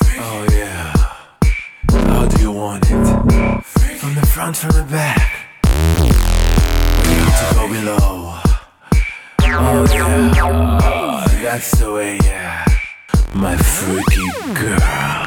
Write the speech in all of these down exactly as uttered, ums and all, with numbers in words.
Oh yeah. How do you want it? From the front, from the back. We need to go below. Oh yeah. Oh, that's the way, yeah. My freaky girl.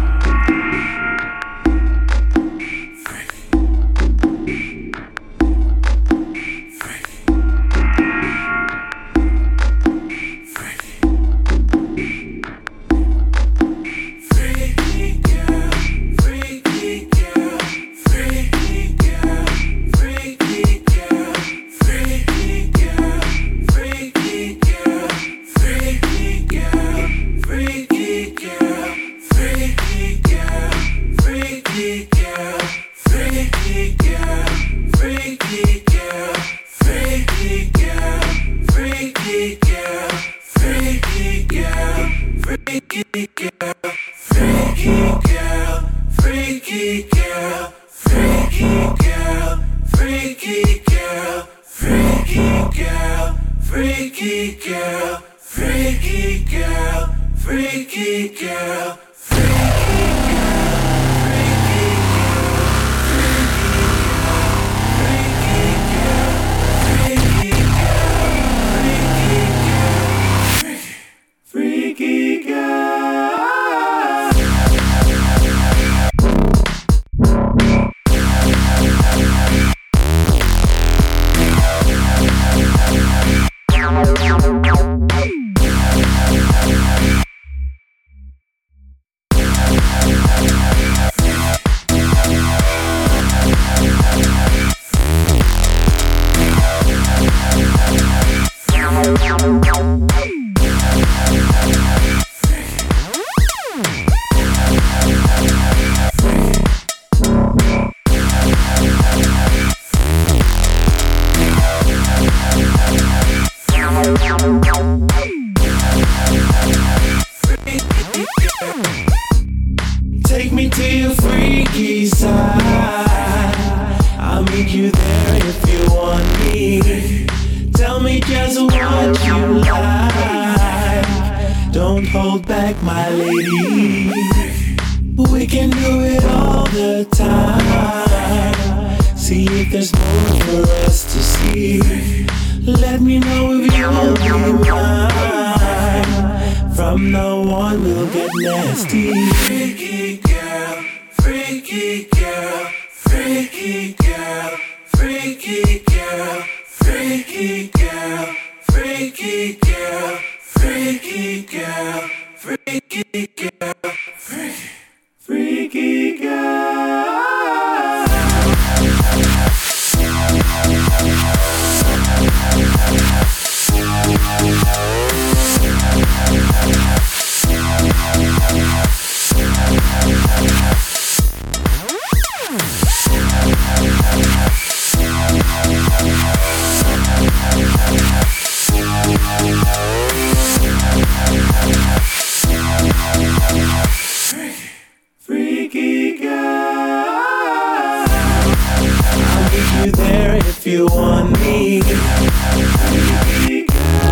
Take me to your freaky side. I'll meet you there if you want me. Tell me just what you like. Don't hold back, my lady. We can do it all the time. See if there's more for us to see. Let me know if you'll be mine. From now on we'll get nasty. Freaky girl, freaky girl, freaky girl, freaky girl, freaky girl, freaky girl, freaky girl, freaky girl, freaky, freaky girl. Freaky girl, I'll meet you there if you want me. Freaky girl,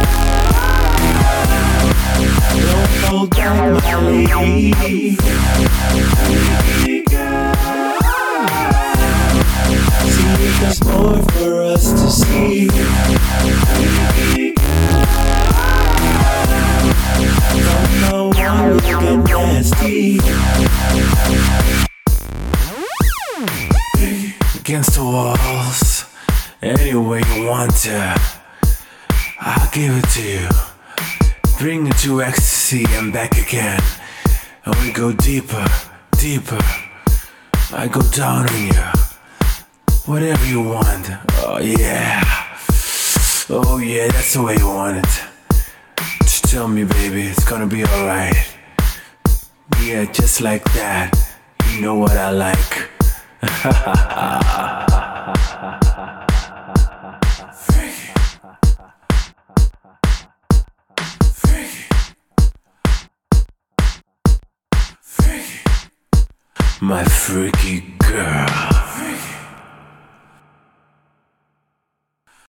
don't hold back, my lady. Freaky girl, see if there's more for us to see. Freaky girl, from now on we'll get nasty. against the walls, any way you want to. I'll give it to you. Bring it to ecstasy and back again. And we go deeper, deeper. I go down on you. Whatever you want. Oh yeah. Oh yeah, that's the way you want it. Just tell me, baby, it's gonna be alright. Yeah, just like that. You know what I like. Freaky. Freaky. Freaky. My freaky girl.